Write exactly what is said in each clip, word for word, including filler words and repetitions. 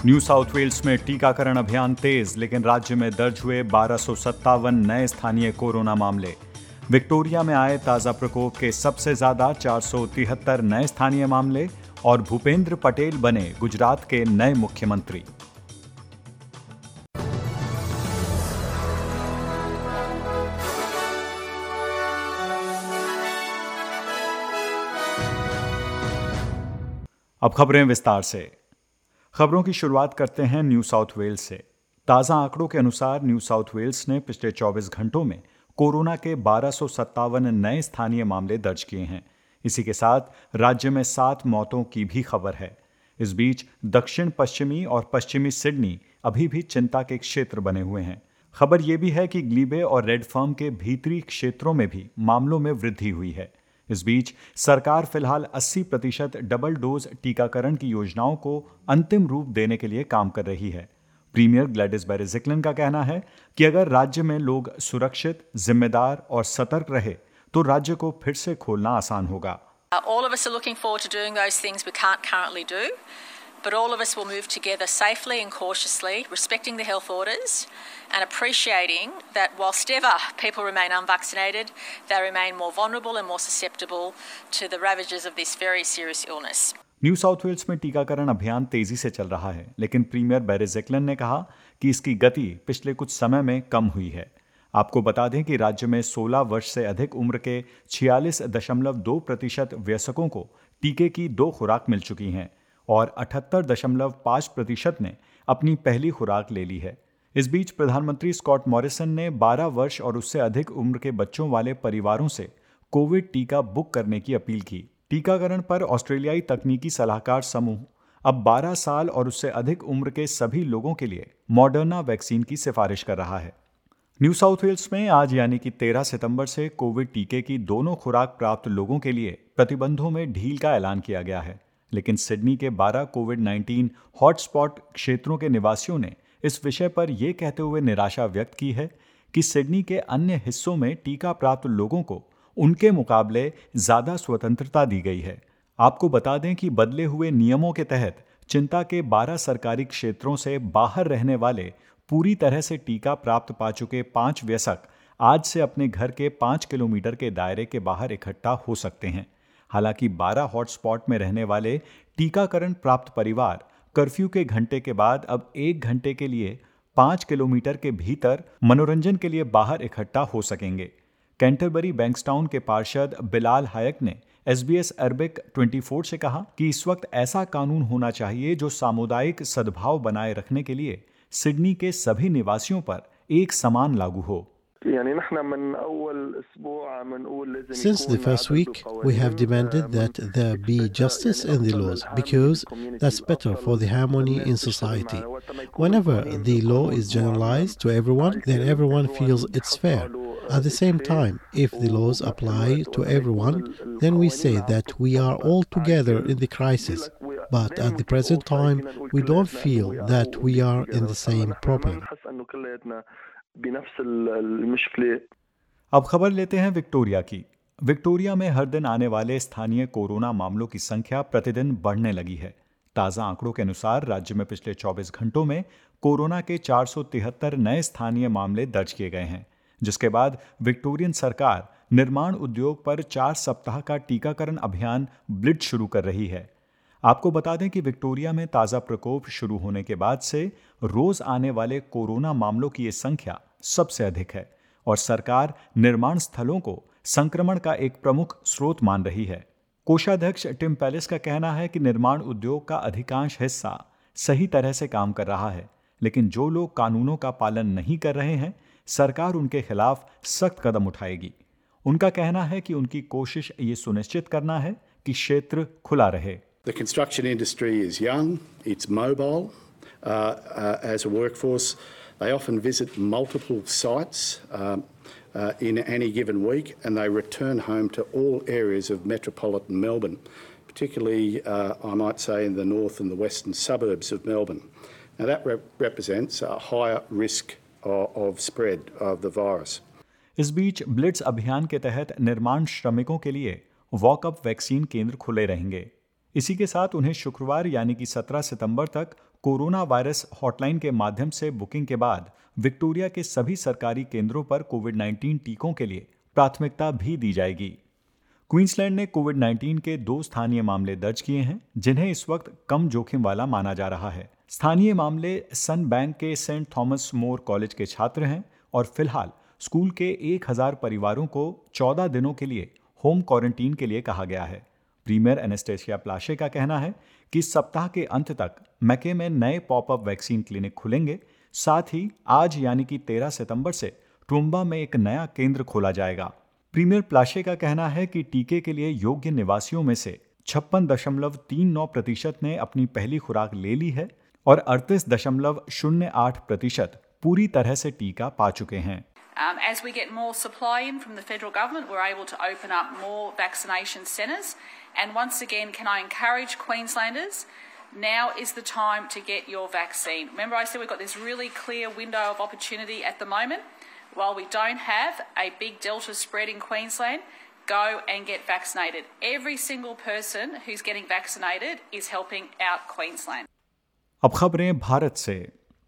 New South Wales में टीकाकरण अभियान तेज, लेकिन राज्य में दर्ज हुए बारह सौ सत्तावन नए स्थानीय कोरोना मामले। विक्टोरिया में आए ताजा प्रकोप के सबसे ज्यादा चार सौ तिहत्तर नए स्थानीय मामले और भूपेंद्र पटेल बने गुजरात के नए मुख्यमंत्री। अब खबरें विस्तार से। खबरों की शुरुआत करते हैं न्यू साउथ वेल्स से। ताज़ा आंकड़ों के अनुसार न्यू साउथ वेल्स ने पिछले चौबीस घंटों में कोरोना के बारह सौ सत्तावन नए स्थानीय मामले दर्ज किए हैं। इसी के साथ राज्य में सात मौतों की भी खबर है। इस बीच दक्षिण पश्चिमी और पश्चिमी सिडनी अभी भी चिंता के क्षेत्र बने हुए हैं। खबर यह भी है कि ग्लीबे और रेडफर्म के भीतरी क्षेत्रों में भी मामलों में वृद्धि हुई है। इस बीच सरकार फिलहाल अस्सी प्रतिशत डबल डोज टीकाकरण की योजनाओं को अंतिम रूप देने के लिए काम कर रही है। प्रीमियर ग्लैडिस बेरेज़िक्लिन का कहना है कि अगर राज्य में लोग सुरक्षित, जिम्मेदार और सतर्क रहे तो राज्य को फिर से खोलना आसान होगा। All of us are looking forward to doing those things we can't currently do, but all of us will move together safely and cautiously, respecting the health orders and appreciating that whilst ever people remain unvaccinated, they remain more vulnerable and more susceptible to the ravages of this very serious illness. New South Wales में टीकाकरण अभियान तेजी से चल रहा है, लेकिन premiere बेरेज़िक्लिन ने कहा कि इसकी गति पिछले कुछ समय में कम हुई है। आपको बता दें कि राज्य में सोलह वर्ष से अधिक उम्र के छियालीस दशमलव दो प्रतिशत वयस्कों को टीके की दो खुराक मिल चुकी हैं और अठहत्तर दशमलव पाँच प्रतिशत ने अपनी पहली खुराक ले ली है। इस बीच प्रधानमंत्री स्कॉट मॉरिसन ने बारह वर्ष और उससे अधिक उम्र के बच्चों वाले परिवारों से कोविड टीका बुक करने की अपील की। टीकाकरण पर ऑस्ट्रेलियाई तकनीकी सलाहकार समूह अब बारह साल और उससे अधिक उम्र के सभी लोगों के लिए मॉडर्ना वैक्सीन की सिफारिश कर रहा है। न्यू साउथ वेल्स में आज यानी कि तेरह सितंबर से कोविड टीके की दोनों खुराक प्राप्त लोगों के लिए प्रतिबंधों में ढील का ऐलान किया गया है, लेकिन सिडनी के बारह कोविड नाइन्टीन हॉटस्पॉट क्षेत्रों के निवासियों ने इस विषय पर यह कहते हुए निराशा व्यक्त की है कि सिडनी के अन्य हिस्सों में टीका प्राप्त लोगों को उनके मुकाबले ज्यादा स्वतंत्रता दी गई है। आपको बता दें कि बदले हुए नियमों के तहत चिंता के बारह सरकारी क्षेत्रों से बाहर रहने वाले पूरी तरह से टीका प्राप्त पा चुके पांच वयस्क आज से अपने घर के पांच किलोमीटर के दायरे के बाहर इकट्ठा हो सकते हैं। हालांकि बारह हॉटस्पॉट में रहने वाले टीकाकरण प्राप्त परिवार कर्फ्यू के घंटे के बाद अब एक घंटे के लिए पांच किलोमीटर के भीतर मनोरंजन के लिए बाहर इकट्ठा हो सकेंगे। कैंटरबरी बैंक्सटाउन के पार्षद बिलाल हायक ने एसबीएस अरबिक चौबीस से कहा कि इस वक्त ऐसा कानून होना चाहिए जो सामुदायिक सद्भाव बनाए रखने के लिए सिडनी के सभी निवासियों पर एक समान लागू हो। Since the first week, we have demanded that there be justice in the laws because that's better for the harmony in society. Whenever the law is generalized to everyone, then everyone feels it's fair. At the same time, if the laws apply to everyone, then we say that we are all together in the crisis. But at the present time, we don't feel that we are in the same problem. अब खबर लेते हैं Victoria की। Victoria में हर दिन आने वाले स्थानीय कोरोना मामलों की संख्या प्रतिदिन बढ़ने लगी है। ताज़ा आंकड़ों के अनुसार राज्य में पिछले चौबीस घंटों में कोरोना के चार सौ तिहत्तर नए स्थानीय मामले दर्ज किए गए हैं, जिसके बाद विक्टोरियन सरकार निर्माण उद्योग पर चार सप्ताह का टीकाकरण अभियान ब्लिट शुरू कर रही है। आपको बता दें कि विक्टोरिया में ताज़ा प्रकोप शुरू होने के बाद से रोज आने वाले कोरोना मामलों की ये संख्या सबसे अधिक है और सरकार निर्माण स्थलों को संक्रमण का एक प्रमुख स्रोत मान रही है। कोषाध्यक्ष टिम पेलिस का कहना है कि निर्माण उद्योग का अधिकांश हिस्सा सही तरह से काम कर रहा है, लेकिन जो लोग कानूनों का पालन नहीं कर रहे हैं, सरकार उनके खिलाफ सख्त कदम उठाएगी। उनका कहना है कि उनकी कोशिश ये सुनिश्चित करना है कि क्षेत्र खुला रहे। The construction industry is young, it's mobile. Uh, uh, as a workforce, they often visit multiple sites um, uh, in any given week, and they return home to all areas of metropolitan Melbourne, particularly, uh, I might say, in the north and the western suburbs of Melbourne. Now that rep- represents a higher risk of, of spread of the virus. इस बीच Blitz अभियान के तहत निर्माण श्रमिकों के लिए walk up vaccine केंद्र खुले रहेंगे। इसी के साथ उन्हें शुक्रवार यानी कि सत्रह सितंबर तक कोरोना वायरस हॉटलाइन के माध्यम से बुकिंग के बाद विक्टोरिया के सभी सरकारी केंद्रों पर कोविड नाइन्टीन टीकों के लिए प्राथमिकता भी दी जाएगी। क्वींसलैंड ने कोविड नाइन्टीन के दो स्थानीय मामले दर्ज किए हैं, जिन्हें इस वक्त कम जोखिम वाला माना जा रहा है। स्थानीय मामले सन बैंक के सेंट थॉमस मोर कॉलेज के छात्र हैं और फिलहाल स्कूल के एक हजार परिवारों को चौदह दिनों के लिए होम क्वारंटीन के लिए कहा गया है। प्रीमियर एनेस्टेसिया प्लाशे का कहना है कि इस सप्ताह के अंत तक मैके में नए पॉपअप वैक्सीन क्लिनिक खुलेंगे। साथ ही आज यानी कि तेरह सितंबर से टूम्बा में एक नया केंद्र खोला जाएगा। प्रीमियर प्लाशे का कहना है कि टीके के लिए योग्य निवासियों में से छप्पन दशमलव तीन नौ प्रतिशत ने अपनी पहली खुराक ले ली है और अड़तीस दशमलव शून्य आठ प्रतिशत पूरी तरह से टीका पा चुके हैं। Um, as we get more supply in from the federal government, we're able to open up more vaccination centres. And once again, can I encourage Queenslanders, now is the time to get your vaccine. Remember I said we've got this really clear window of opportunity at the moment. While we don't have a big Delta spread in Queensland, go and get vaccinated. Every single person who's getting vaccinated is helping out Queensland. अब खबरें भारत से।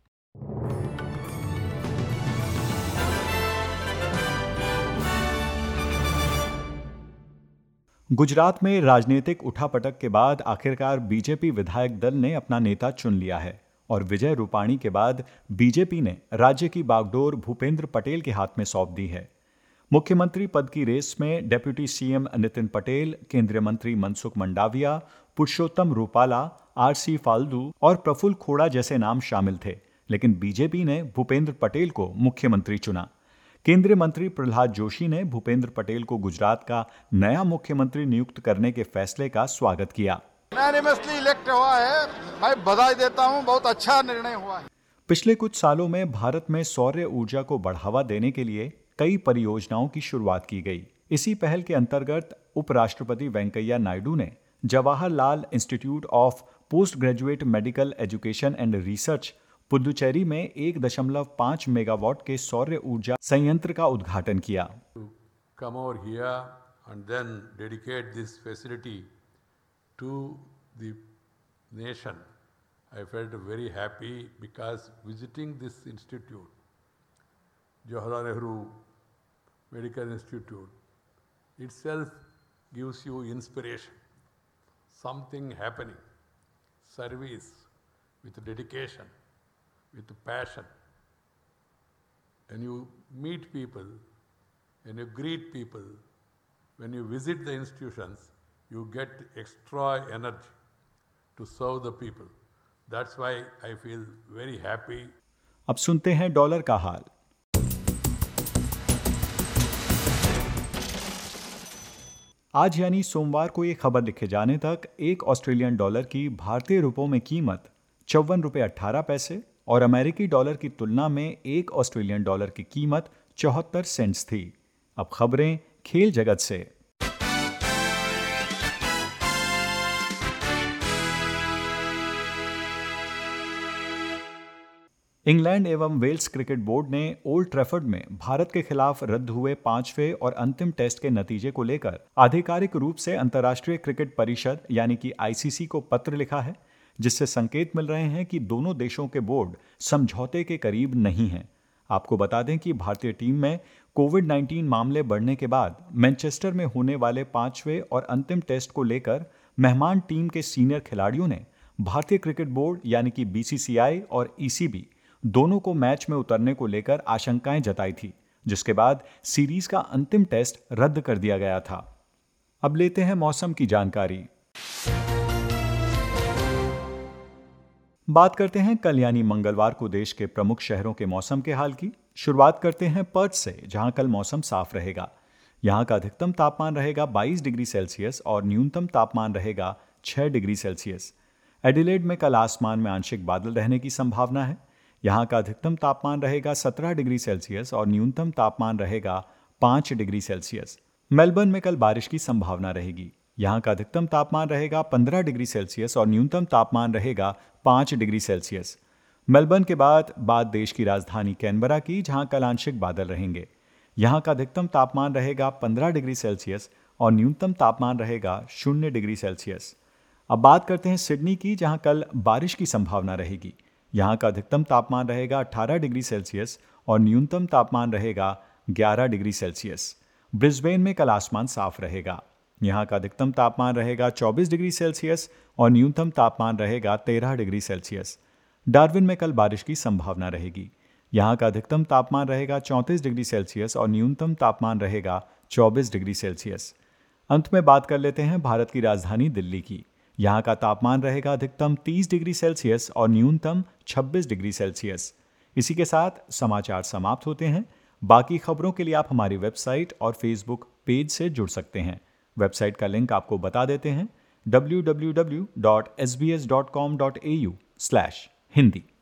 गुजरात में राजनीतिक उठापटक के बाद आखिरकार BJP विधायक दल ने अपना नेता चुन लिया है और विजय रूपाणी के बाद बीजेपी ने राज्य की बागडोर भूपेंद्र पटेल के हाथ में सौंप दी है। मुख्यमंत्री पद की रेस में डेप्यूटी सीएम नितिन पटेल, केंद्रीय मंत्री मनसुख मंडाविया, पुरुषोत्तम रूपाला, आरसी फाल्दू और प्रफुल्ल खोड़ा जैसे नाम शामिल थे, लेकिन बीजेपी ने भूपेंद्र पटेल को मुख्यमंत्री चुना। केंद्रीय मंत्री प्रहलाद जोशी ने भूपेंद्र पटेल को गुजरात का नया मुख्यमंत्री नियुक्त करने के फैसले का स्वागत किया। यूनानिमसली इलेक्ट हुआ है, मैं बधाई देता हूं, बहुत अच्छा निर्णय हुआ है। पिछले कुछ सालों में भारत में सौर ऊर्जा को बढ़ावा देने के लिए कई परियोजनाओं की शुरुआत की गई। इसी पहल के अंतर्गत उपराष्ट्रपति वेंकैया नायडू ने Jawaharlal Institute of Post Graduate Medical Education and Research Puducherry में एक दशमलव पाँच मेगावाट के सौर ऊर्जा संयंत्र का उद्घाटन किया। Come over here and then dedicate this facility to the nation. I felt very happy because visiting this institute, Jawaharlal Nehru Medical Institute, itself gives you inspiration, something happening, service with dedication, with passion. When you meet people, when you greet people, when you visit the institutions, you get extra energy to serve the people. That's why I feel very happy. अब सुनते हैं dollar का हाल। आज यानी सोमवार को ये खबर लिखे जाने तक एक ऑस्ट्रेलियन डॉलर की भारतीय रुपयों में कीमत चौवन रुपये अट्ठारह पैसे और अमेरिकी डॉलर की तुलना में एक ऑस्ट्रेलियन डॉलर की कीमत चौहत्तर सेंट्स थी। अब खबरें खेल जगत से। इंग्लैंड एवं वेल्स क्रिकेट बोर्ड ने ओल्ड ट्रैफर्ड में भारत के खिलाफ रद्द हुए पांचवें और अंतिम टेस्ट के नतीजे को लेकर आधिकारिक रूप से अंतर्राष्ट्रीय क्रिकेट परिषद यानी कि आईसीसी को पत्र लिखा है, जिससे संकेत मिल रहे हैं कि दोनों देशों के बोर्ड समझौते के करीब नहीं हैं। आपको बता दें कि भारतीय टीम में कोविड नाइन्टीन मामले बढ़ने के बाद मैनचेस्टर में होने वाले पांचवें और अंतिम टेस्ट को लेकर मेहमान टीम के सीनियर खिलाड़ियों ने भारतीय क्रिकेट बोर्ड यानी कि बीसीसीआई और ईसीबी दोनों को मैच में उतरने को लेकर आशंकाएं जताई थी, जिसके बाद सीरीज का अंतिम टेस्ट रद्द कर दिया गया था। अब लेते हैं मौसम की जानकारी। बात करते हैं कल यानी मंगलवार को देश के प्रमुख शहरों के मौसम के हाल की। शुरुआत करते हैं पर्थ से, जहां कल मौसम साफ रहेगा। यहां का अधिकतम तापमान रहेगा बाईस डिग्री सेल्सियस और न्यूनतम तापमान रहेगा छह डिग्री सेल्सियस। एडिलेड में कल आसमान में आंशिक बादल रहने की संभावना है। यहां का अधिकतम तापमान रहेगा सत्रह डिग्री सेल्सियस और न्यूनतम तापमान रहेगा पाँच डिग्री सेल्सियस। मेलबर्न में कल बारिश की संभावना रहेगी। यहां का अधिकतम तापमान रहेगा पंद्रह डिग्री सेल्सियस और न्यूनतम तापमान रहेगा पाँच डिग्री सेल्सियस। मेलबर्न के बाद बात देश की राजधानी कैनबरा की, जहां कल आंशिक बादल रहेंगे। यहां का अधिकतम तापमान रहेगा पंद्रह डिग्री सेल्सियस और न्यूनतम तापमान रहेगा शून्य डिग्री सेल्सियस। अब बात करते हैं सिडनी की, जहां कल बारिश की संभावना रहेगी। यहां का अधिकतम तापमान रहेगा अठारह डिग्री सेल्सियस और न्यूनतम तापमान रहेगा ग्यारह डिग्री सेल्सियस। ब्रिस्बेन में कल आसमान साफ रहेगा। यहां का अधिकतम तापमान रहेगा चौबीस डिग्री सेल्सियस और न्यूनतम तापमान रहेगा तेरह डिग्री सेल्सियस। डार्विन में कल बारिश की संभावना रहेगी। यहां का अधिकतम तापमान रहेगा चौंतीस डिग्री सेल्सियस और न्यूनतम तापमान रहेगा चौबीस डिग्री सेल्सियस। अंत में बात कर लेते हैं भारत की राजधानी दिल्ली की। यहाँ का तापमान रहेगा अधिकतम तीस डिग्री सेल्सियस और न्यूनतम छब्बीस डिग्री सेल्सियस। इसी के साथ समाचार समाप्त होते हैं। बाकी खबरों के लिए आप हमारी वेबसाइट और फेसबुक पेज से जुड़ सकते हैं। वेबसाइट का लिंक आपको बता देते हैं, W W W dot S B S dot com dot A U slash Hindi.